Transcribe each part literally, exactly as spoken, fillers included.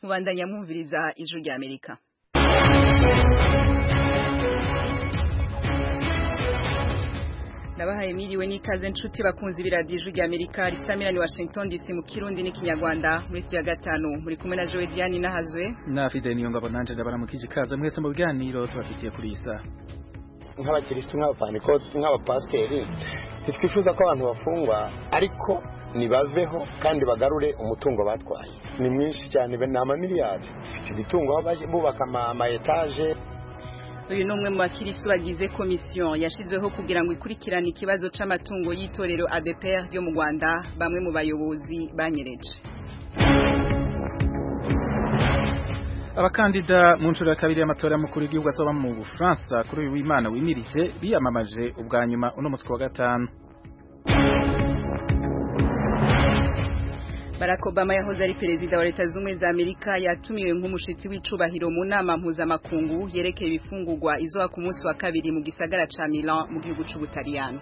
mubandanya mwumviriza ijwi rya Amerika. Nabahaye miriwe n'ikaze nshuti bakunzi biradiyo ijwi rya Amerika risamira ni Washington D C mu Kirundi n'ikinyarwanda muri ya gatanu muri kumwe na Joe Diane nahazwe na Fide niyo ngabo nanje ndabara mu kijikaza mwese mu biganiro tubafitiye kuri isa nk'abakristo nk'abapaniko nk'abapasteri ntitwifuza ko abantu bafungwa ariko nibaveho kandi bagarure umutungo batwaye ni mwinshi cyane be nama miliyari ifite ibitungo bubaka ama etage. Uyu numwe mu bakirisu bagize komisiyo yashizweho kugira ngo ikurikirane ikibazo c'amatungo y'itorero A D P R ryo mu Rwanda bamwe mu bayobozi banyereje. Abakandida mu nshuro ya kabiri y'amatora y'umukuru w'igihugu azoba mu Bufaransa kuri uyu w'Imana wimirije biyamamaje ubwa nyuma uno musi wa gatanu. Barack Obama yahoze ari perezida wa Leta Zunze za Amerika yatumiwe nk'umushitsi w'icubahiro mu nama mpuzamakungu yerekeye ibifungurwa izoba ku munsi wa kabiri mu gisagara ca Milan mu gihugu c'Ubutaliyano.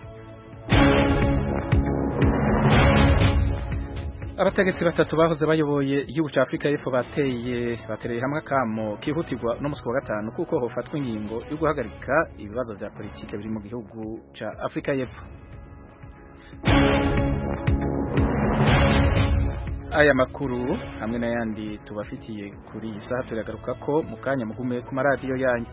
Abategetsi batatu bahoze bayoboye igihugu ca Afrika y'Epfo bateye batereye hamwe akamo kihutirwa no musi wa gatanu kuko hofatwa ingingo yo guhagarika ibibazo vya politike biri mu gihugu ca Afrika y'Epfo. Aya makuru hamwe n'ayandi tubafitiye kuri iyi saha turagaruka ko mu kanya mugume ku maradiyo yanyu.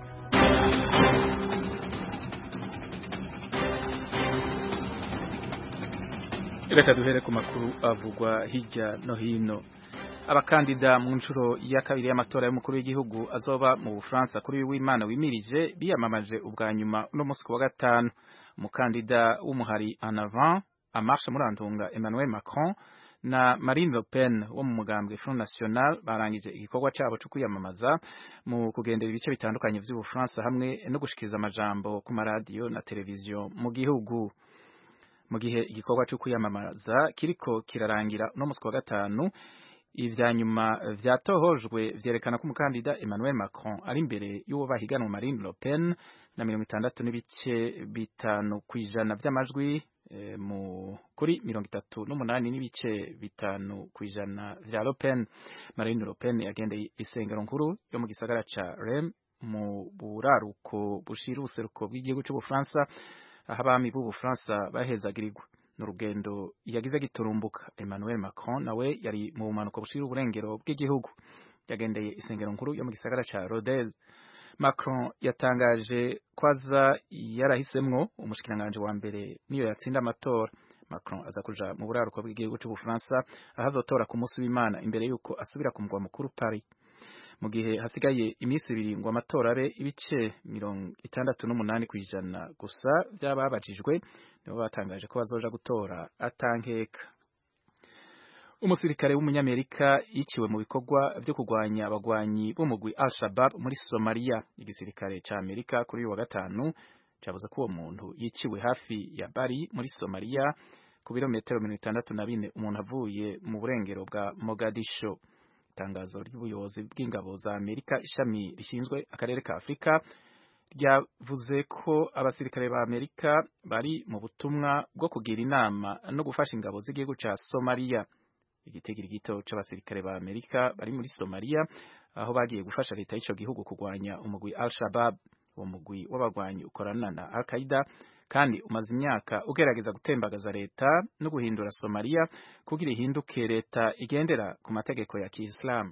Reka duhere ku makuru avugwa hirya no hino. Abakandida mu nshuro ya kabiri y'amatora y'umukuru w'igihugu azoba mu Bufaransa kuri uyu w'Imana wimirije biyamamaje ubwa nyuma uno musi wa gatanu. Umukandida w'umuhari En Avant à Marche Murantunga Emmanuel Macron na Marine Le Pen wo mu mugambwe Front National barangije igikorwa cyabo cyo kwiyamamaza mu kugendera ibice bitandukanye by'u France hamwe no gushikiza amajambo ku maradiyo na televiziyo mu gihugu. Mu gihe igikorwa cyo kwiyamamaza kiriko kirarangira no musi wa gatanu, ivya nyuma vyatohojwe vyerekana ko umukandida Emmanuel Macron ari imbere y'uwo bahiganwa Marine Le Pen na mirongo itandatu n'ibice bitanu kwijana by'amajwi E, mu kuri mirongo itatu n'umunani n'ibice bitanu kwijana vya Le Pen. Marine Le Pen yagendeye isengero nkuru yo mu gisagara ca Rennes mu buraruko bushira ubuseruko bw'igihugu cy'u Bufaransa aho abami b'u Bufaransa bahezagirirwa n'urugendo yagize giturumbuka. Emmanuel Macron nawe yari mu bumanuko bushira uburengero bw'igihugu yagendeye isengero nkuru yo mu gisagara ca Rodez. Macron yatangaje kwaza yarahisemwo umushikiranganje wa mbere niyo yatsinda amatora. Macron aza kuja mu buraruko bw'igihugu cy'u Bufaransa ahazotora ku munsi w'Imana imbere yuko asubira ku mugwa mukuru Paris. Mu gihe hasigaye iminsi ibiri ngo amatora abe ibice mirongo itandatu n'umunani kwijana gusa by'ababajijwe nibo batangaje ko bazoja gutora atankeka. Umusirikare w'umunyamerika yiciwe mu bikorwa byo kugwanya abagwanyi b'umugwi Al-Shabaab muri Somalia. Igisirikare ca Amerika kuri uyu wa gatanu cavuze ko uwo muntu yiciwe hafi ya Bari muri Somalia ku birometero mirongo itandatu na bine umuntu avuye mu burengero bwa Mogadisho. Itangazo ry'ubuyobozi bw'ingabo za Amerika ishami rishinzwe akarere ka Afrika ryavuze ko abasirikare ba Amerika bari mu butumwa bwo kugira inama no gufasha ingabo z'igihugu ca Somalia. Igitegeko gito c'abasirikare ba Amerika bari muri Somalia aho bagiye gufasha leta y'ico gihugu kugwanya umugwi Al-Shabaab. Uwo mugwi w'abagwanyi ukorana na Al-Qaeda kandi umaze imyaka ugerageza gutembagaza leta no guhindura Somalia kugira ihinduke leta igendera ku mategeko ya Kiislamu.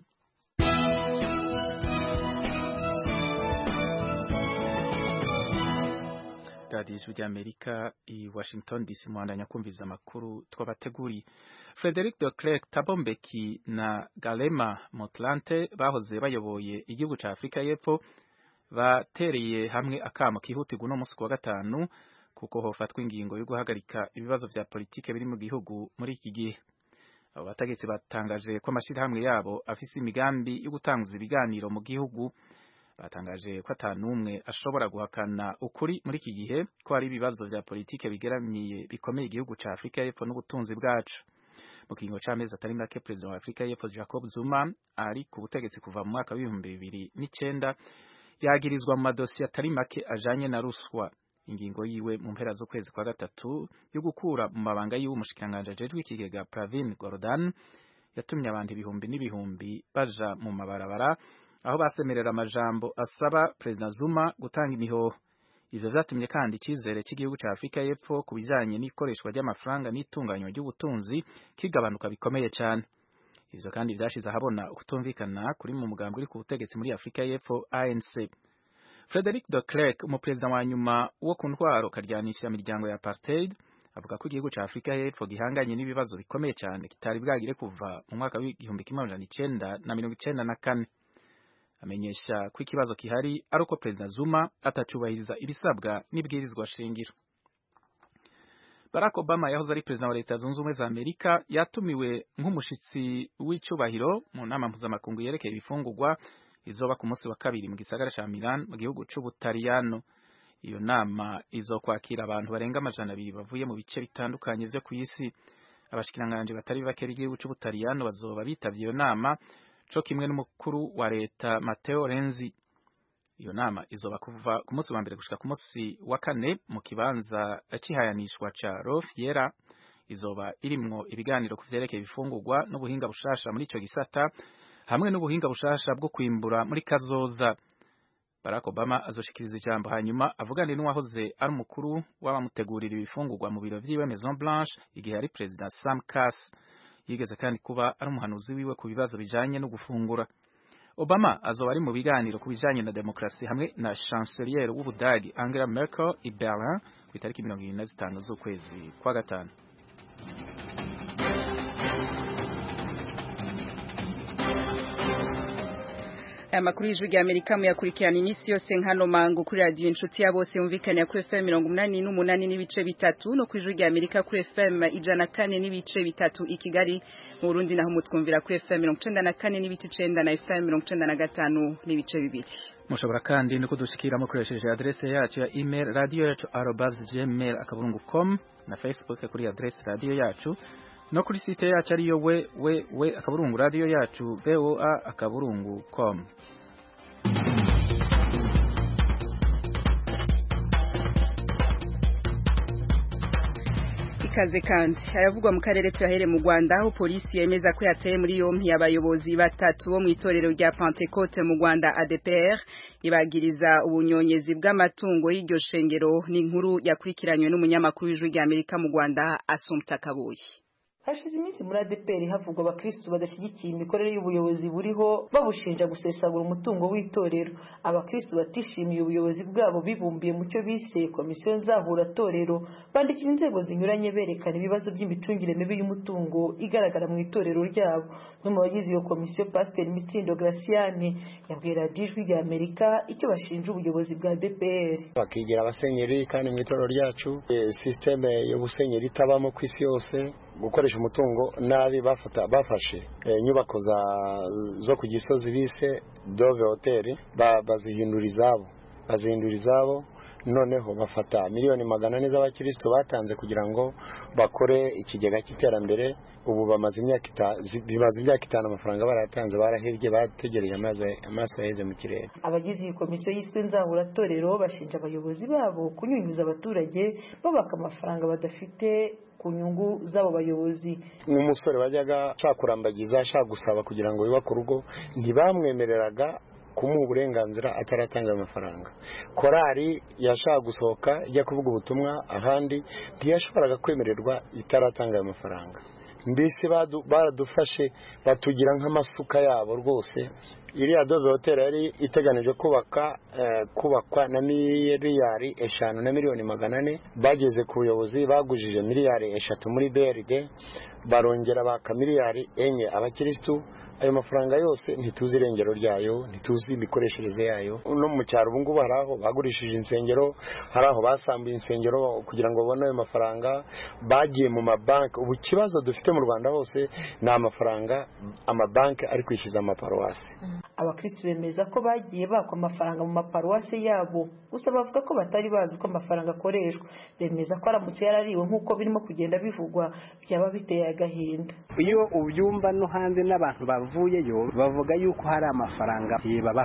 Radio ya Amerika i Washington D C mwandanya kumviza makuru twabateguri. Frederic de Klerk Thabo Mbeki na Galema Motlanthe bahoze bayoboye igihugu ca Afrika y'Epfo batereye hamwe akamo kihutirwa no musi wa gatanu kuko hofatwa ingingo yo guhagarika ibibazo vya politike biri mu gihugu muri iki gihe. Abo bategetsi batangaje ko amashirahamwe yabo afise imigambi yo gutanguza ibiganiro mu gihugu. Batangaje ko atanumwe ashobora guhakana ukuri muri iki gihe ko hari ibibazo vya politike bigeramiye bikomeye igihugu ca Afrika y'Epfo n'ubutunzi bwacu. Mu kiringo c'amezi atari make President wa Afrika y'Epfo Jacob Zuma ari ku butegetsi kuva mu mwaka w'ibihumbi bibiri n'icenda yagirizwa mu madosiye atari make ajanye na ruswa. Ingingo yiwe mu mpera zo kwezi kwa gatatu yo gukura mu mabanga yiwe umushikiranganje ajejwe ikigega Pravin Gordhan yatumye abantu ibihumbi n'ibihumbi baja mu mabarabara aho basemerera amajambo asaba Perezida Zuma gutanga imihoho. Ivyo vyatumye kandi icizere cy'igihugu ca Afrika y'Epfo ku bijanye n'ikoreshwa ry'amafaranga n'itunganywa ry'ubutunzi kigabanuka bikomeye cyane. Ivyo kandi vyashize ahabona ukutumvikana kuri mu mugambi uri ku butegetsi muri Afrika y'Epfo A N C. Frederic de Klerk, umuperezida wa nyuma wo ku ntwaro karyanisha imiryango ya apartheid, avuga ko igihugu ca Afrika y'Epfo gihanganye n'ibibazo bikomeye cyane kitari bwagire kuva mu mwaka w'igihumbi kimwe amajana icenda na mirongo icenda na kane. Amenyesha ko ikibazo kihari ari uko Perezida Zuma atacubahiriza ibisabwa n'ibwirizwa shingiro. Barack Obama yahoze ari perezida wa Leta Zunze Ubumwe za Amerika yatumiwe nk'umushitsi w'icubahiro mu nama mpuzamakungu yerekeye ibifungurwa izoba ku munsi wa kabiri mu gisagara ca Milan mu gihugu c'Ubutaliyano. Iyo nama izokwakira abantu barenga amajana abiri bavuye mu bice bitandukanye vyo kw'isi. Abashikiranganje batari bake b'igihugu c'Ubutaliyano bazoba bitavye iyo nama co kimwe n'umukuru wa leta Matteo Renzi. Iyo nama izoba kuva ku munsi wa mbere gushika ku munsi wa kane mu kibanza cihayanishwa ca Rofiera. Izoba irimwo ibiganiro ku vyerekeye ibifungurwa n'ubuhinga bushasha muri ico gisata hamwe n'ubuhinga bushasha bwo kwimbura muri kazoza. Barack Obama azoshikiriza ijambo hanyuma avugane n'uwahoze ari umukuru w'abamutegurira ibifungurwa mu biro vyiwe Maison Blanche igihe ari Perezida Sam Kass. Yigeze kandi kuba ari umuhanuzi wiwe ku bibazo bijanye no gufungura. Obama azoba ari mu biganiro ku bijanye na demokrasi hamwe na chancelier w'Ubudagi Angela Merkel i Berlin ku itariki mirongo ibiri na zitanu z'ukwezi kwa gatanu. Amakuru y'ijwi rya Amerika muyakurikirana iminsi yose nkano mango kuri radio inshuti ya bose yumvikana kuri F M mirongo umunani n'umunani n'ibice bitatu no kuri ijwi rya Amerika kuri F M ijana na kane n'ibice bitatu i Kigali. Mu Burundi naho mutwumvira kuri F M mirongo icenda na kane n'ibice icenda na F M mirongo icenda na gatanu n'ibice bibiri. Mushobora kandi no kudushikira mukoresheje adresse yacu ya email radio yacu arobase gmail akaburungu com na Facebook kuri adresse radio yacu no kuri site yacu ariyo we we we akaburungu radio yacu voa akaburungu com. Ikaze kandi haravugwa mu karere twahere mu Rwanda aho polisi yemeza ko yateye muri yompi abayobozi batatu bo mu itorero rya Pentecote mu Rwanda A D P R ibagiriza ubunyonyezi bw'amatungo y'iryo shengero. Ni inkuru yakurikiranywe n'umunyamakuru w'ijwi rya Amerika mu Rwanda Assumpta Kabuye. Hashize iminsi muri A D P R havugwa abakristo badashyigikiye imikorere y'ubuyobozi buriho babushinja gusesagura umutungo w'itorero. Abakristo batishimiye ubuyobozi bwabo bibumbiye mu cyo bise komisiyo nzahura torero bandikira inzego zinyuranye berekana ibibazo by'imicungire mibi y'umutungo igaragara mu itorero ryabo. No mu bagize iyo komisiyo Pastor Mitsindo Graciane yabwira Ijwi rya Amerika icyo bashinja ubuyobozi bwa A D P R. Bakigira abasenyeri kandi mu itorero ryacu systeme y'ubusenyeri itabamo ku isi yose gukoresha umutungo nabi bafata bafashe inyubako za zo ku Gisozi bise Dove Hotel bazihindura izabo bazihindura izabo noneho bafata miliyoni magana ane z'abakristo batanze kugira ngo bakore ikigega cy'iterambere. Ubu bamaze imyaka itanu bimaze imyaka itanu amafaranga baratanze barahebye bategereje amaso amaso yaheze mu kirere. Abagize iyi komisiyo yiswe nzahura torero bashinja abayobozi babo kunyunyuza abaturage babaka amafaranga badafite ku nyungu z'abo bayobozi. Umusore bajyaga cakurambagiza ashaka gusaba kugira ngo yubake urugo ntibamwemereraga kumuha uburenganzira ataratanga amafaranga. Korari yashaka gusohoka ijya kuvuga ubutumwa ahandi ntiyashoboraga kwemererwa itaratanga amafaranga. Mbese baradufashe batugira nk'amasuka yabo rwose. Iriya Dove Hotel yari iteganije kubaka kubakwa na miliyari eshanu na miliyoni magana ane. Bageze ku buyobozi bagujije miliyari eshatu muri B R D barongera baka miliyari enye abakristo. Ayo mafaranga yose ntituzi irengero ryayo ntituzi imikoreshereze yayo. No mu cyaro ubu ngubu hari aho bagurishije insengero, hari aho basambuye insengero kugira ngo babone ayo mafaranga, bagiye mu mabanki. Ubu kibazo dufite mu Rwanda hose ni amafaranga amabanki ari kwishyuza amaparuwasi. Abakristo bemeza ko bagiye bakwa amafaranga mu maparuwasi yabo gusa bavuga ko batari bazi uko amafaranga akoreshwa. Bemeza ko aramutse yarariwe nk'uko birimo kugenda bivugwa byaba biteye agahinda. Iyo ubyumva no hanze n'abantu bavuyeyo bavuga yuko hari amafaranga yibabaka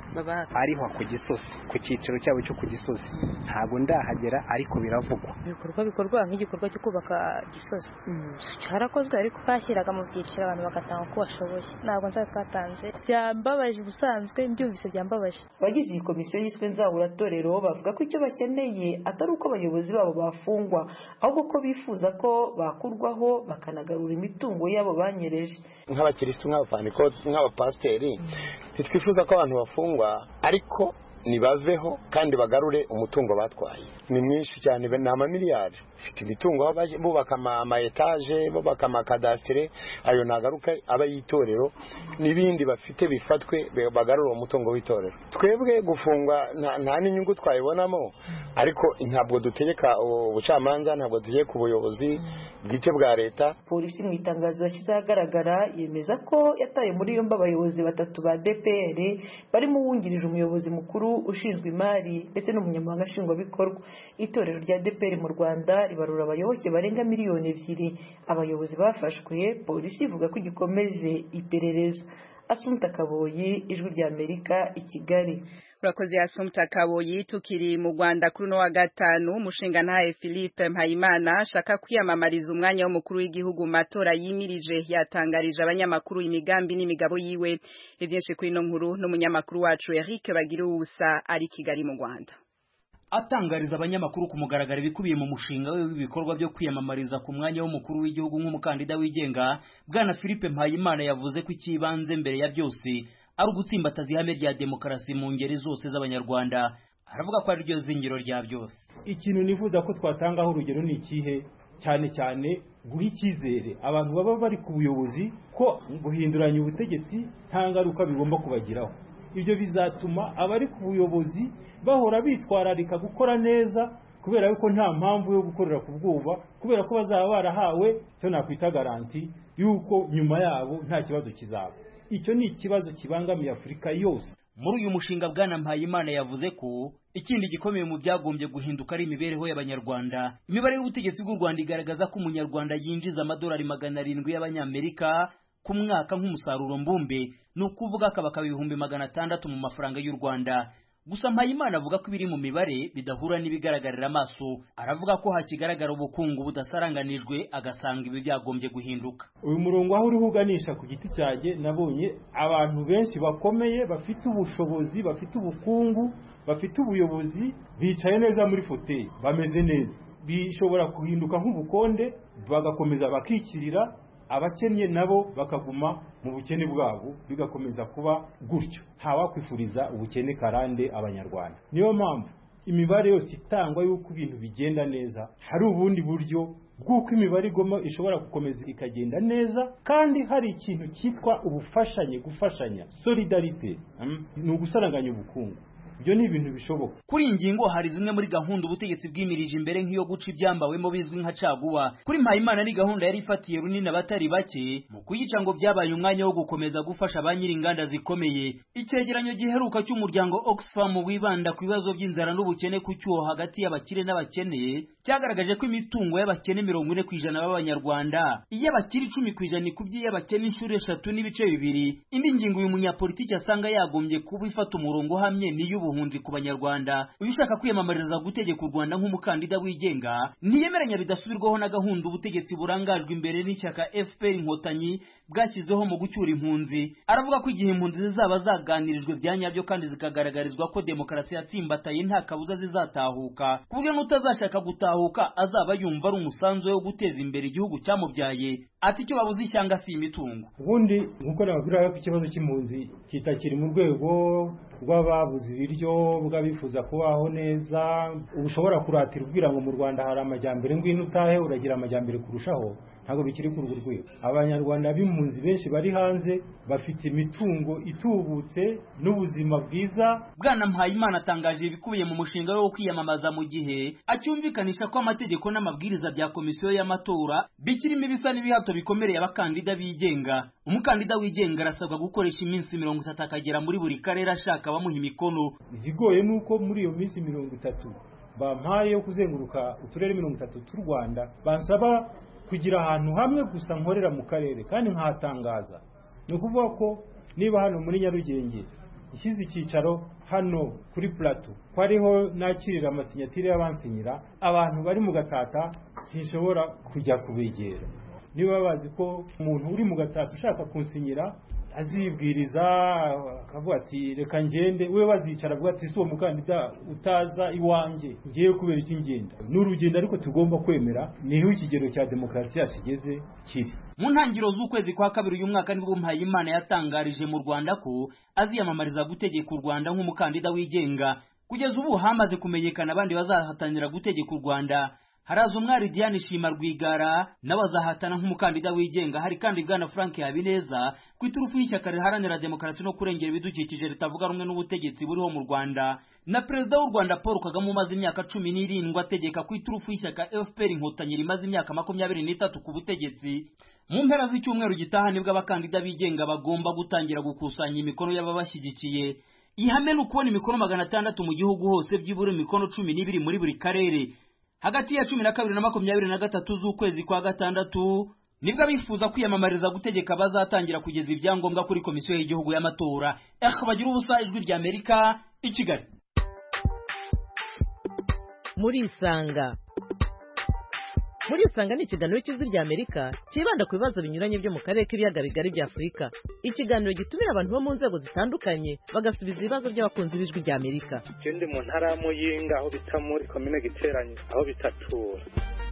ariho ku Gisozi ku cyiciro cyabo cyo ku Gisozi ntabwo ndahagera ariko biravugwa ibikorwa bikorwa nk'igikorwa cyo kubaka Gisozi cyarakozwe ariko kashyiraga mu byiciro abantu bagatanga uko bashoboye ntabwo nza twatanze byambabaje ubusanzwe mbyumvise byambabaje. Abagize iyi komisiyo yiswe nzahuratorero bavuga ko icyo bakeneye atari uko abayobozi babo bafungwa ahubwo ko bifuza ko bakurwaho bakanagarura imitungo yabo banyereje. Nk'abakirisitu nk'abapaniko nk'abapasiteri ntitwifuza ko abantu bafungwa ariko nibaveho kandi bagarure umutungo batwaye ni mwinshi cyane ni amamiliyari ifite imitungo bubaka ama etaje bubaka amakadasitire ayo nagaruka aba yitorero n'ibindi bafite bifatwe bagarura umutungo w'itorero. Twebwe gufungwa nta n'inyungu twayibonamo ariko ntabwo dutegeka ubucamanza ntabwo dutegeka ubuyobozi bwite bwa leta. Polisi mu itangazo yashyize ahagaragara yemeza ko yataye muri yombi abayobozi batatu ba D P R barimo uwungirije umuyobozi mukuru ushinzwe imari ndetse n'umunyamabanga nshingwabikorwa. Itorero rya D P R mu Rwanda ribarura abayoboke barenga miliyoni ebyiri. Abayobozi bafashwe polisi ivuga ko igikomeje iperereza. Asumta Kaboyi, Ijwi rya Amerika, i Kigali. Urakoze Asumta Kaboyi. Tukiri mu Rwanda kuri no wa gatanu umushinga ntaye Philippe Mpayimana shaka kwiyamamariza umwanya w'umukuru w'igihugu matora yimirije yatangarije abanyamakuru imigambi n'imigabo yiwe. Ivyinshi kuri no nkuru n'umunyamakuru wacu Eric Bagiruwusa ari Kigali mu Rwanda. Atangariza abanyamakuru ku mugaragaro bikubiye mu mushinga we w'ibikorwa byo kwiyamamariza ku mwanya w'umukuru w'igihugu nk'umukandida wigenga, Bwana Philippe Mpayimana yavuze ko ikibanze mbere ya byose ari ugutsimbataza ihame rya demokarasi mu ngeri zose z'abanyarwanda. Aravuga ko ari ryo zingiro rya byose. Ikintu nifuza ko twatangaho urugero ni ikihe, cyane cyane guha icyizere abantu baba bari ku buyobozi ko guhinduranya ubutegetsi nta ngaruka bigomba kubagiraho. Ibyo bizatuma abari ku buyobozi bahora bitwararika gukora neza kubera yuko nta mpamvu yo gukorera ku bwoba, kubera ko bazaba barahawe cyo nakwita garanti yuko nyuma yabo nta kibazo kizaba. Icyo ni ikibazo kibangamiye Afurika yose. Muri uyu mushinga Bwana Mpayimana yavuze ko ikindi gikomeye mu byagombye guhinduka ari imibereho y'abanyarwanda. Imibare y'ubutegetsi bw'u Rwanda igaragaza ko umunyarwanda yinjiza amadolari magana arindwi y'abanyamerika ku mwaka nk'umusaruro mbumbe, ni ukuvuga kabaka ibihumbi magana atandatu mu mafaranga y'u Rwanda. Gusa Mpayimana avuga ko ibiri mu mibare bidahura n'ibigaragarira amaso. Aravuga ko hakigaragara ubukungu budasaranganijwe, agasanga ibi byagombye guhinduka. Uyu murongo aho uri huganisha ku giti cyaje, nabonye abantu benshi bakomeye bafite ubushobozi, bafite ubukungu, bafite ubuyobozi, bicaye neza muri foteye, bameze neza. Bishobora kuhinduka nk'ubukonde bagakomeza bakikirira, abakennye nabo bakaguma mu bukene bwabo, bigakomeza kuba gutyo. Ntawakwifuriza ubukene karande abanyarwanda. Niyo mpamvu imibare yose itangwa yuko ibintu bigenda neza, hari ubundi buryo bw'uko imibare igoma ishobora gukomeza ikagenda neza, kandi hari ikintu cyitwa ubufashanye, gufashanya, solidarite, ni ugusaranganya ubukungu. Ibyo ni ibintu bishoboka. Kuri ingingo hari zimwe muri gahunda ubutegetsi bwimirije imbere nk'iyo guca ibyambawemo bizwi nka caguwa. Kuri Mpayimana ni gahunda yari ifatiye runini abatari bake mu kuyica ngo byabaye umwanya wo gukomeza gufasha abanyiri inganda zikomeye. Icyegeranyo giheruka cy'umuryango Oxfam wibanda ku bibazo by'inzara n'ubukene ku cyuho hagati y'abakire n'abakene cyagaragaje ko imitungo y'abakene mirongo ine ku ijana b'abanyarwanda, iy'abakire icumi ku ijana ikubye y'abakene inshuro eshatu n'ibice bibiri. Indi ngingo uyu munyapolitiki asanga yagombye kuba ifata umurongo hamye niyo ubuhunzi ku banyarwanda. Uyu ushaka kwiyamamariza gutegeka u Rwanda nk'umukandida wigenga ntiyemeranya bidasubirwaho na gahunda ubutegetsi burangajwe imbere n'ishyaka F P R Inkotanyi bwashyizeho mu gucyura impunzi. Aravuga ko igihe impunzi zizaba zaganirijwe bya nyabyo kandi zikagaragarizwa ko demokarasi yatsimbataye nta kabuza zizatahuka, kubwe n'utazashaka gutahuka azaba yumva ari umusanzu wo guteza imbere igihugu cyamubyaye. Ati icyo babuze ishyanga si imitungo. Ubundi nkuko nababwira ko ikibazo cy'impunzi kitakiri mu rwego rw'ababuze ibiryo, bw'abifuza kubaho neza. Ubushobora kuratira ubwira ngo mu Rwanda hari amajyambere, ngwino utahe uragira amajyambere kurushaho, ntabwo bikiri ku rwego. Abanyarwanda b'impunzi benshi bari hanze bafite imitungo itubutse n'ubuzima bwiza. Bwana Mpayimana atangaje ibikubiye mu mushinga wo kwiyamamaza mu gihe acyumvikanisha ko amategeko n'amabwiriza bya komisiyo y'amatora bikirimo ibisa n'ibihato bikomereye abakandida bigenga. Umukandida wigenga arasabwa gukoresha iminsi mirongo itatu akagera muri buri karere ashaka bamuha imikono. Izigoye nuko muri iyo minsi mirongo itatu bampaye yo kuzenguruka uturere mirongo itatu tw'u Rwanda, bansaba kugira ahantu hamwe gusa nkorera mu karere kandi nkahatangaza. Ni ukuvuga ko niba hano muri Nyarugenge ishyize icyicaro hano kuri plateau ko ariho nakirira amasinyatire y'abansinyira abantu bari mu Gatsata sinshobora kujya kubegera niba bazi ko umuntu uri mu Gatsata ushaka kunsinyira azibwiriza akavuga ati reka ngende we bazicara avuga ati si uwo mukandida utaza iwanjye ngiye kubera iki ngenda n'urugendo ariko tugomba kwemera niho ikigero cya demokarasi yacu igeze kiri. Mu ntangiriro z'ukwezi kwa kabiri uyu mwaka nibwo Mpayimana yatangarije mu Rwanda ko aziyamamariza gutegeka u Rwanda nk'umukandida wigenga. Kugeza ubu hamaze kumenyekana abandi bazahatanira gutegeka u Rwanda. Haraza umwari Diane Shima Rwigara nawe azahatana nk'umukandida wigenga. Hari kandi bwana Frank Habineza ku iturufu y'ishyaka riharanira demokarasi no kurengera ibidukikije ritavuga rumwe n'ubutegetsi buriho mu Rwanda, na perezida w'u Rwanda Paul Kagame umaze imyaka cumi n'irindwi ategeka ku iturufu y'ishyaka F P R Inkotanyi rimaze imyaka makumyabiri n'itatu ku butegetsi. Mu mpera z'icyumweru gitaha nibwo abakandida bigenga bagomba gutangira gukusanya imikono y'ababashyigikiye. Ihame ni ukubona imikono magana atandatu mu gihugu hose, byibura imikono cumi n'ibiri muri buri karere. Hagati ya cumi na kabiri na makumyabiri na gatatu z'ukwezi kwa gatandatu nibwo bifuza kwiyamamariza gutegeka bazatangira kugeza ibyangombwa kuri komisiyo y'igihugu y'amatora. Eka bagira ubusa, ijwi rya Amerika, i Kigali. Muri Isanga Muri Isanga ni ikiganiro cy'ijwi rya Amerika kibanda ku bibazo binyuranye byo mu karere k'ibiyaga bigari bya Afurika. Ikiganiro gitumira abantu bo mu nzego zitandukanye bagasubiza ibibazo by'abakunzi b'ijwi rya Amerika. Ikindi mu ntara ya Muyinga aho bita muri komine Giteranye aho bitatura.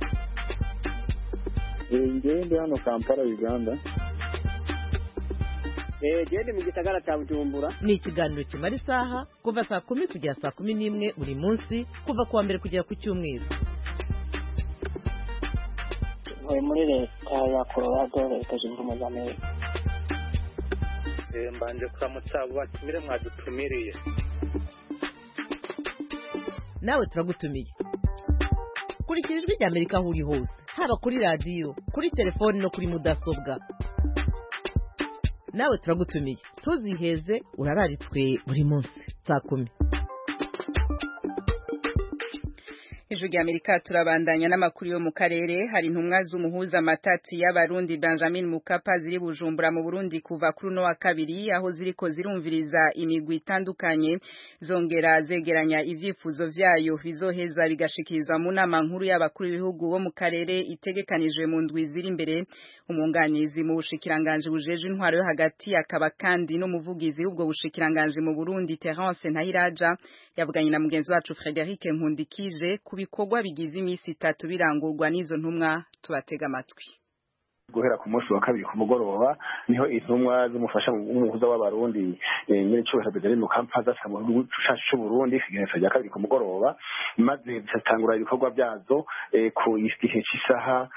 Ngende hano Kampala Uganda. Eh gende mu gisagara cya Bujumbura. Ni ikiganiro kimara isaha kuva saa kumi kugera saa kumi n'imwe buri munsi kuva kuwa mbere kugera ku cyumweru. Muri leta ya Colorado leta zunze ubumwe za Amerika. Eh mbanje kuramutsa batumire mwadutumiriye. Nawe turagutumiye. Kurikira ijwi rya Amerika aho uri hose, haba kuri radio, kuri telefone no kuri mudasobwa. Nawe turagutumiye. Tuziheze urararitswe buri munsi saa kumi. Ijwi rya Amerika turabandanya n'amakuru yo mu karere. Hari intumwa z'umuhuza matati y'abarundi Benjamin Mukapa ziri Bujumbura mu Burundi kuva kuri no wa kabiri, aho ziriko zirumviriza imigwi itandukanye zongera zegeranya ivyifuzo vyayo bizoheza bigashikirizwa mu nama nkuru y'abakuru b'ibihugu bo mu karere itegekanijwe mu ndwi ziri imbere. Umunganizi mu bushikiranganje bujeje intwaro yo hagati akaba kandi no muvugizi ubwo bushikiranganje mu Burundi Terence Ntahiraja yavuganye na mugenzi wacu Frederic Nkundikije bikorwa bigize imisi itatu birangurwa n'izo ntumwa. Tubatega amatwi. Guhera ku munsi wa kabiri ku mugoroba niho intumwa z'umufasha w'umuhuza w'abarundi nyine cyose Benjamin Mukapa zasa mu gihugu cy'u Burundi kigenza ya kabiri ku mugoroba, maze zitangura ibikorwa byazo ku igihe cy'isaha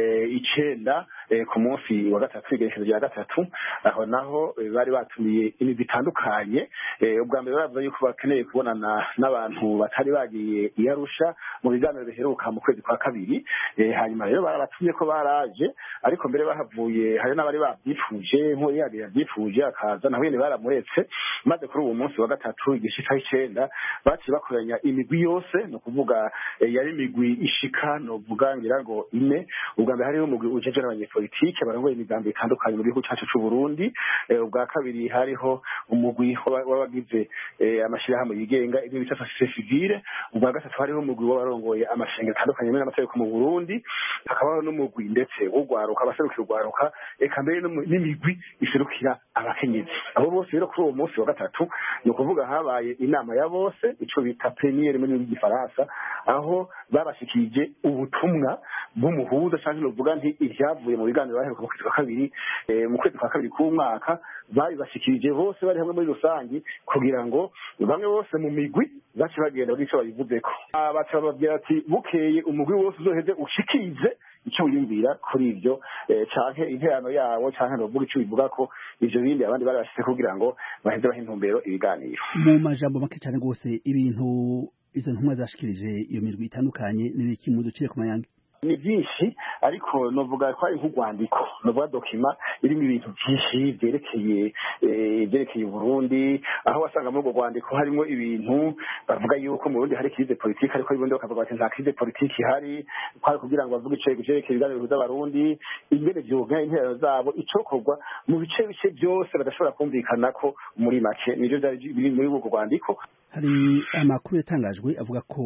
icenda ku munsi wa gatatu igerekezo rya gatatu. Aho naho bari batumiye imigwi itandukanye. Ubwa mbere baravuze yuko bakeneye kubonana n'abantu batari bagiye i Arusha mu biganiro biheruka mu kwezi kwa kabiri. Hanyuma rero barabatumye ko baraje, ariko mbere bahavuye hari n'abari babyifuje nko yari yabyifuje akaza naho yene baramuretse. Maze kuri uwo munsi wa gatatu igishika icenda baci bakoranya imigwi yose, no kuvuga yari imigwi ishika no vuga ngira ngo ine. Ubwa mbere hariho umugwi ujeje n'abanyepolitike barongoye imigambi itandukanye mu gihugu cyacu cy'u Burundi. Ubwa kabiri hariho umugwi w'abagize amashirahamwe yigenga ibyo bita société civile. Ubwa gatatu hariho umugwi w'abarongoye amashengero atandukanye n'amategeko mu Burundi. Hakabaho n'umugwi ndetse w'ugwaruka abaserukira ugwaruka, eka mbere n'imigwi iserukira abakenyezi. Abo bose rero kuri uwo munsi wa gatatu no kuvuga habaye inama ya bose, ico bita plénière mu gifaransa, aho babashikije ubutumwa bw'umuhuza cyangwa no vuga nti ivyavuye mu biganiro baheruka mu kwezi kwa kabiri mu kwezi kwa kabiri k'umwaka. Bari bashikirije bose bari hamwe muri rusangi kugira ngo bamwe bose mu migwi baci bagenda bw'ico bayivuzeko. Abaca babwira ati bukeye umugwi wose uzoheze ushikize icyo wiyumvira kuri ibyo canke interano yawo canke no vuga icyo bivuga ko ivyo bindi abandi bari bashyize kugira ngo baheze bahe intumbero ibiganiro. Mu majambo make cyane gose ibintu izo ntumwa zashikirije iyo mirwi itandukanye n'ibiki mu ducire ku mayange. ni byinshi ariko novuga ko ari nk'urwandiko novuga dokima irimo ibintu byinshi byerekeye byerekeye Burundi aho wasanga muri urwo rwandiko harimo ibintu bavuga yuko mu Burundi hari crise politique ariko ibundi bakavuga bati nta crise politique ihari kwari kugira ngo bavuge ico cyerekeye ibiganiro bihuza abarundi ingene vyoganya intero zabo icokorwa mu bice bice byose badashobora kumvikana ko muri make nivyo biri muri urwo rwandiko. Hari amakuru yatangajwe avuga ko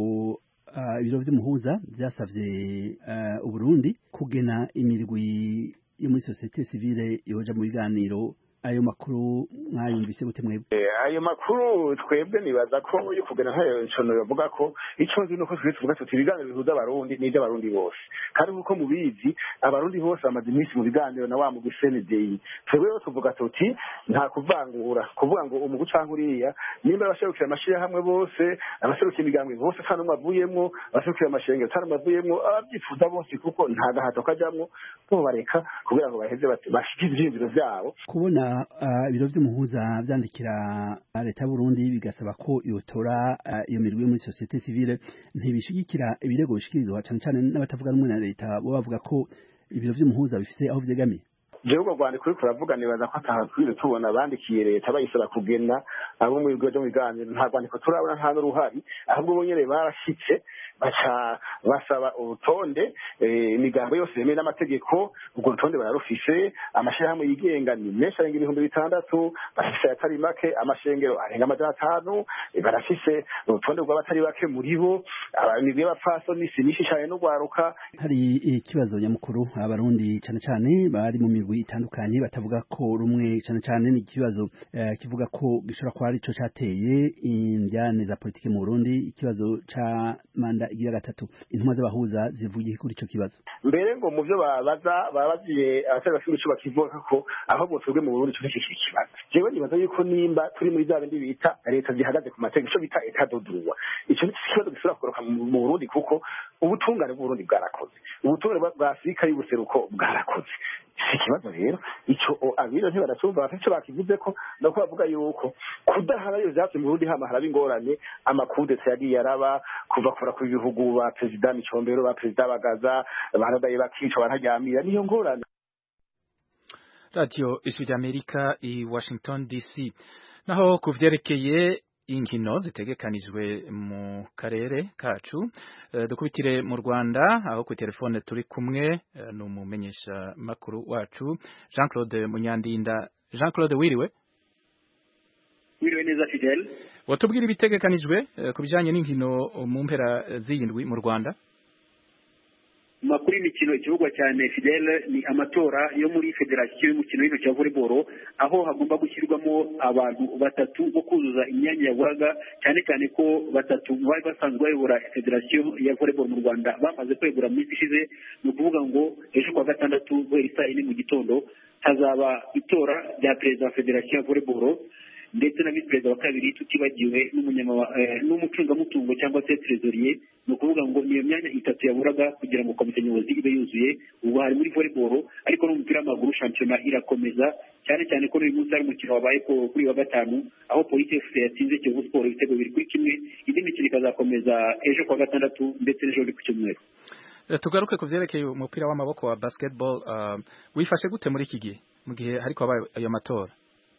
ibiro vy'umuhuza byasavye Uburundi kugena imirwi yo muri societe civile yoja mu biganiro. Ayo makuru mwayumvise gute mwebwe? Ayo makuru twebwe nibaza ko yo kugena nkayo ncono yavuga ko ico nzi nuko twese tuvuga tuti ibiganiro bihuza abarundi n'ibyo abarundi bose kandi nkuko mubizi abarundi bose bamaze iminsi mu biganiro na wa mu gusenedei twebwe tuvuga tuti nta kuvangura kuvuga ngo umugu canke uriya nimba abashobokera amashira hamwe bose abashobokera imigambwe bose kandi umavuyemwo abashobokera amashenge kandi umavuyemwo ababyifuza bose kuko nta gahato kajamwo bo bareka kugira ngo baheze bashikize ivyiyumviro vyabo. Kubona ibiro vy'umuhuza vyandikira leta y'u Burundi bigasaba ko yotora iyo mirwi muri societe civile ntibishigikira ibirego bishikirizwa cyane cyane n'abatavuga rumwe na leta bo bavuga ko ibiro vy'umuhuza bifise aho vyegamiye. Jewe ubwo rwandiko ruri kuravuga nibaza ko atahatwire tubona abandikiye leta bayisaba kugena abo mu bigo byo mu biganiro nta rwandiko turabona nta n'uruhari ahubwo bo nyene barashitse baca basaba urutonde imigambo yose yemewe n'amategeko ubwo rutonde bararufise amashirahamwe yigenga ni menshi arenga ibihumbi bitandatu bafise atari make amashengero arenga amajana atanu barafise urutonde rw'abatari bake muri bo imigwi y'abapfasoni si myinshi cane n'urwaruka. Hari ikibazo nyamukuru abarundi cane cane bari mu mirwi itandukanye batavuga ko rumwe cane cane ni ikibazo kivuga ko gishobora kuba arico cateye indyane za politike mu Burundi ikibazo ca manda igira gatatu intumwa z'abahuza zivugiye kuri ico kibazo. Mbere ngo mu byo babaza babaziye abatari bafite ico bakivuga ko aho botubwe mu Burundi cyo kibazo jewe nibaza yuko nimba turi muri za bindi bita leta zihagaze ku mategeko ico bita etadodurwa ico ni ikibazo gisura koroka mu Burundi kuko ubutungane bw'u Burundi bwarakoze ubutungane bwa Afrika y'ubuseruko bwarakoze ikibazo rero ico abiro ntibaratumva bafite ico bakivuze ko nako bavuga yuko kudahara yo vyatse mu Burundi hama haraba ingorane amakudeta yagiye araba kuva kora ku bihugu ba president Micombero ba president Bagaza baradaye bakica bararyamira niyo ngorane. Radio Ijwi ry'Amerika i Washington D C. Naho kuvyerekeye inkino zitegekanijwe mu karere kacu uh, dukubitire mu Rwanda aho ku telefone turi kumwe uh, n'umumenyesha makuru wacu Jean Claude Munyandinda. Jean Claude wiriwe? Wiriwe neza Fidel. Watubwira ibitegekanijwe uh, ku bijanye n'inkino mu mpera z'indwi mu Rwanda? Makuru y'imikino ikivugwa cyane Fidel ni amatora yo muri federasiyo y'umukino w'intoki wa volleyball aho hagomba gushyirwamo abantu batatu bo kuzuza imyanya yaburaga cyane cyane ko batatu bari basanzwe bayobora federasiyo ya volleyball mu Rwanda bamaze kwegura mu minsi ishize ni ukuvuga ngo ejo kwa gatandatu guhera saa yine mu gitondo hazaba itora rya perezida wa federasiyo ya volleyball ndetse na visi perezida wa kabiri tutibagiwe n'umucungamutungo cyangwa se trésorier ni ukuvuga ngo niyo myanya itatu yaburaga kugira ngo komite nyobozi ibe yuzuye ubu hari muri volleyball ariko no mu mupira w'amaguru shampiyona irakomeza cyane cyane ko uyu munsi hari umukino wabaye kuri wa gatanu aho Police F C yatsinze Kiyovu Sport ibitego biri kuri kimwe indi mikino ikazakomeza ejo kwa gatandatu ndetse n'ejo ku cyumweru. Tugaruke ku vyerekeye umupira w'amaboko wa basketball uh, wifashe gute muri iki gihe mu gihe hariko habaye ayo matora?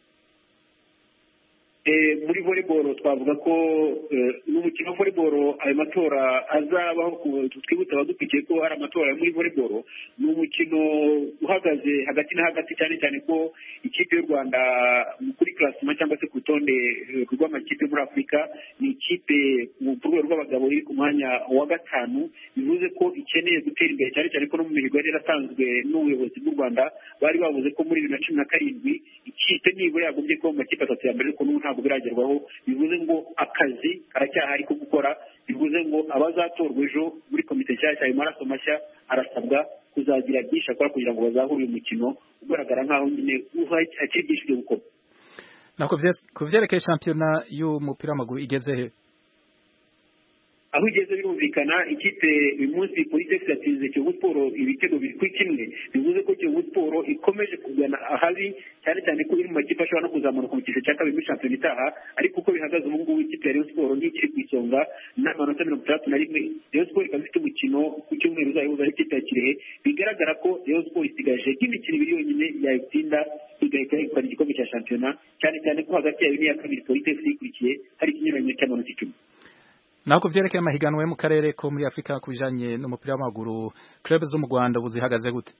Eh muri volleyball twavuga ko n'umukino wa volleyball ayo matora azabaho twibutsa abadukwiye ko ari amatora muri volleyball ni umukino uhagaze hagati na hagati cyane cyane ko ikipe y'u Rwanda kuri classement cyangwa se ku rutonde rw'amakipe muri Afurika ni ikipe mu rwego rw'abagabo iri ku mwanya wa gatanu bivuze ko ikeneye gutera imbere cyane cyane ko no mu mihigo yari yaratanzwe n'ubuyobozi bw'u Rwanda bari bavuze ko muri bibiri na cumi na karindwi ikipe nibura yagombye ko mu makipe atatu ya mbere ariko ntabwo biragerwaho bivuze ngo akazi karacyahari ko gukora bivuze ngo abazatorwa ejo muri komite nshyashya ayo maraso mashya arasabwa kuzagira byinshi akora kugira ngo bazahure uyu mukino ugaragara nk'aho nyine hakiri byinshi byo gukora. Nako ku vyerekeye shampiyona y'umupira w'amaguru igeze he? aho igeze birumvikana ikipe uyu munsi Police yatsinze Kiyovu Sport ibitego biri kuri kimwe bivuze ko Kiyovu Sport ikomeje kugana ahabi cyane cyane ko iri mu makipe ashobora no kuzamuka mu cyiciro cya kabiri muri shampiyona itaha ariko uko bihagaze ubu ngubu ikipe ya Rayon Sport ntikiri ku isonga n'amanota mirongo itandatu na rimwe. Rayon Sport ikaba ifite umukino ku cyumweru uzayihuza n'ikipe ya Kirehe bigaragara ko Rayon Sport isigaje nk'imikino ibiri yonyine yayitsinda igahita yegukana igikombe cya shampiyona cyane cyane ko hagati yayo n'iya kabiri Police ikurikiye hari ikinyuranyo cy'amanota icumi. naho ku vyerekeye amahiganwa yo mu karere ko muri Afrika kubijanye n'umupira w'amaguru club zo mu Rwanda buzihagaze gute?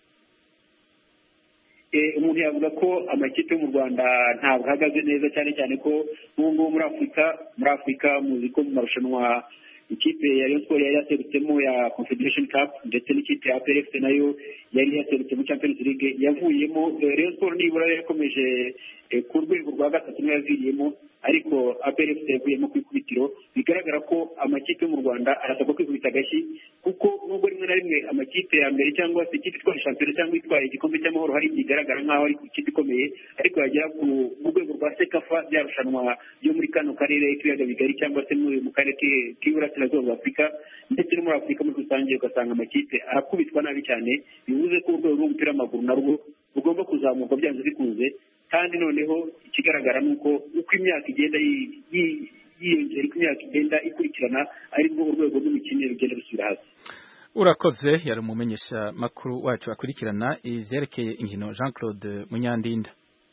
Eh umuntu yavuga ko amakipe yo mu Rwanda ntabwo ahagaze neza cyane cyane ko n'ubwo muri Afrika muri Afrika muzi ko mu marushanwa ikipe ya Rayon Sport yari yaserutsemo ya Confederation Cup ndetse n'ikipe ya A P R F C nayo yari yaserutse mu Champions League yavuyemo. Rayon Sport nibura yakomeje ku rwego rwa gatatu niyo yaviriyemo ariko A P R F C yavuyemo ku ikubitiro. Bigaragara ko amakipe yo mu Rwanda arasabwa kwikubita agashyi kuko nubwo rimwe na rimwe amakipe ya mbere cyangwa se ikipe itwaye shampiyona cyangwa itwaye igikombe cy'amahoro hari bigaragara nk'aho ari ikipe ikomeye ariko yagera ku rwego rwa Sekafa byarushanwa yo muri kano karere k'ibiyaga bigari cyangwa se mu karere k'iburasirazuba bwa Afurika ndetse no muri Afurika muri rusange ugasanga amakipe arakubitwa nabi cyane bivuze ko urwego rw'umupira w'amaguru narwo rugomba kuzamuka byanze bikunze kandi noneho ikigaragara ni uko uko imyaka igenda yiyongera uko imyaka igenda ikurikirana aribwo urwego rw'imikino rugenda rusubira hasi. Urakoze yari umumenyesha makuru wacu akurikirana ivyerekeye inkino Jean Claude Munyandinda.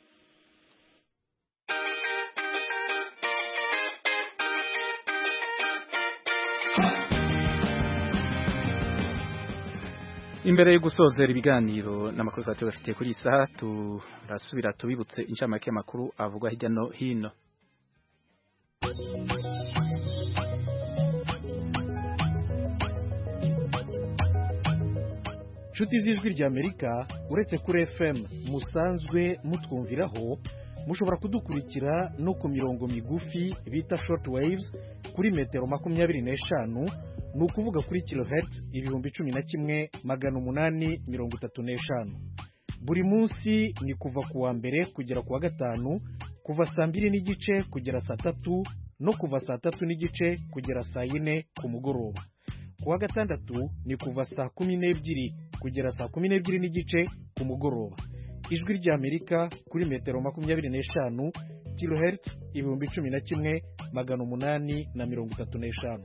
Imbere yo gusozera ibiganiro n'amakuru twari tubafitiye kuri iyi saha turasubira tubibutse inshamake y'amakuru avugwa hirya no hino. Nshuti z'ijwi ry'Amerika uretse kuri F M musanzwe mutwumviraho mushobora kudukurikira no ku mirongo migufi bita short waves kuri metero makumyabiri n'eshanu ni ukuvuga kuri kilohertz ibihumbi cumi na kimwe magana umunani mirongo itatu n'eshanu. Buri munsi ni kuva ku wa mbere kugera ku wa gatanu kuva saa mbiri n'igice kugera saa tatu no kuva saa tatu n'igice kugera saa yine ku mugoroba. Ku wa gatandatu ni kuva saa kumi n'ebyiri kugera saa kumi n'ebyiri n'igice ku mugoroba. Ijwi ry'Amerika kuri metero makumyabiri n'eshanu kilohertz ibihumbi cumi na kimwe magana umunani na mirongo itatu n'eshanu.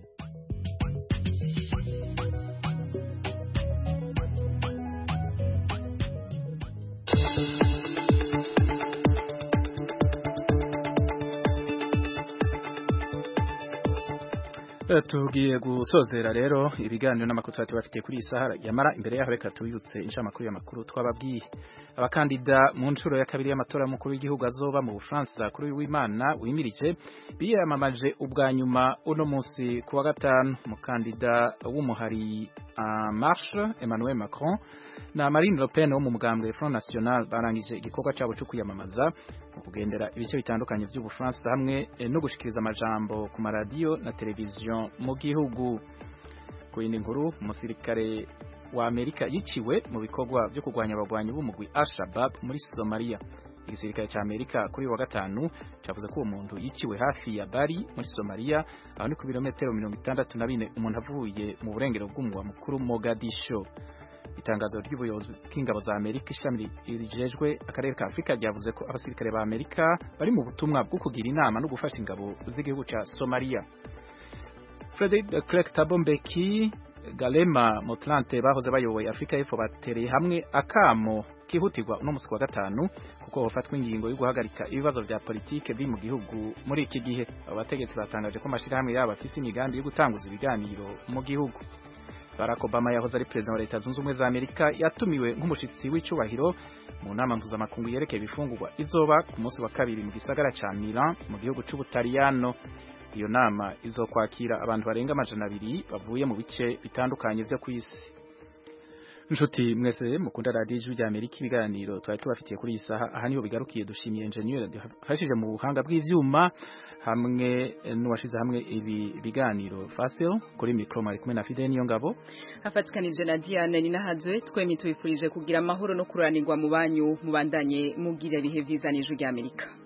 Tugiye gusozera rero ibiganiro n'amakuru twari bafitiye kuri Sahara yamara imbere yaho reka tubibutse inshamakuru y'amakuru twababwiye. Abakandida mu nshuro ya kabiri y'amatora y'umukuru w'igihugu azoba mu Bufaransa kuri w'Imana wimirije biyamamaje ubwa nyuma uno munsi kuwa gatanu. Umukandida w'umuhari En Marche Emmanuel Macron na Marine Le Pen wo mu mugambwe Front National barangije igikorwa cyabo cyo kuyamamaza mu kugendera ibice bitandukanye by'Ubufaransa hamwe no gushikiriza amajambo ku maradiyo na televiziyo mu gihugu. Ku yindi nkuru umusirikare wa Amerika yiciwe mu bikorwa byo kurwanya abagwanyi b'umugwi Al-Shabaab muri Somalia. Igisirikare cya Amerika kuri wa gatanu cyavuze ko uwo muntu yiciwe hafi ya Bari muri Somalia aho ni ku birometero mirongo itandatu na bine umuntu avuye mu burengero bw'umugwa mukuru Mogadisho. Itangazo ry'ubuyobozi bw'ingabo za Amerika ishami rijejwe akarere ka Afrika ryavuze ko abasirikare ba Amerika bari mu butumwa bwo kugira inama no gufasha ingabo z'igihugu cya Somalia. Frederick de Klerk Thabo Mbeki Galema Motlante bahoze bayoboye Afrika y'Epfo batereye hamwe akamo kihutirwa no musi wa gatanu kuko hofatwa ingingo yo guhagarika ibibazo vya politike biri mu gihugu muri iki gihe. Abategetsi batangaje ko amashira hamwe yabo afise imigambi yo gutanguza ibiganiro mu gihugu. Barack Obama yahoze ari president wa Leta Zunze Ubumwe za Amerika yatumiwe nk'umushitsi w'icubahiro mu nama mpuzamakungu yerekeye ibifungurwa izoba ku munsi wa kabiri mu gisagara ca Milan mu gihugu c'Ubutaliyano. Iyo nama izokwakira abantu barenga amajana abiri bavuye mu bice bitandukanye vyo kw'isi. Nshuti mwese mukunda radio Ijwi rya Amerika ibiganiro twari tubafitiye kuri iyi saha aha niho bigarukiye. Dushimiye engineer dufashije mu buhanga bw'ivyuma hamwe n'uwashize hamwe ibi biganiro Fasil kuri micro mari kumwe na Fidel Niyongabo afatikanije na Diane Ninahazwe. Twemi tubifurije kugira amahoro no kuranirwa mu banyu mubandanye mugira ibihe vyiza n'Ijwi rya Amerika.